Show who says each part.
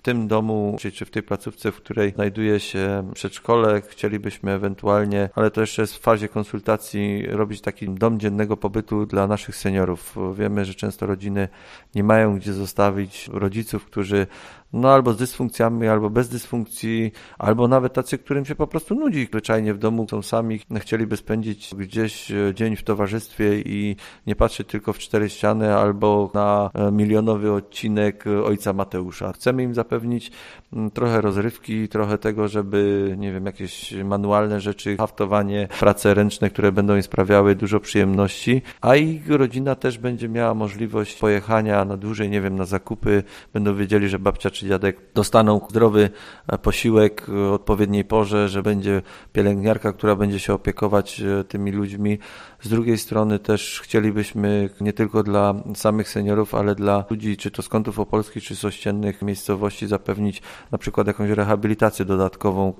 Speaker 1: tym domu, czy w tej placówce, w której znajduje się przedszkole, chcielibyśmy ewentualnie, ale to jeszcze jest w fazie konsultacji, robić taki dom dziennego pobytu dla naszych seniorów. Wiemy, że często rodziny nie mają gdzie zostawić rodziców, którzy albo z dysfunkcjami, albo bez dysfunkcji, albo nawet tacy, którym się po prostu nudzi zwyczajnie w domu, są sami, chcieliby spędzić gdzieś dzień w towarzystwie i nie patrzeć tylko w cztery ściany albo na milionowy odcinek Ojca Mateusza. Chcemy im zapewnić trochę rozrywki, trochę tego, żeby, nie wiem, jakieś manualne rzeczy, haftowanie, prace ręczne, które będą im sprawiały dużo przyjemności, a ich rodzina też będzie miała możliwość pojechania na dłużej, nie wiem, na zakupy, będą wiedzieli, że babcia czy dziadek dostaną zdrowy posiłek o odpowiedniej porze, że będzie pielęgniarka, która będzie się opiekować tymi ludźmi. Z drugiej strony też chcielibyśmy nie tylko dla samych seniorów, ale dla ludzi, czy to z kątów opolskich, czy z ościennych miejscowości zapewnić na przykład jakąś rehabilitację dodatkową.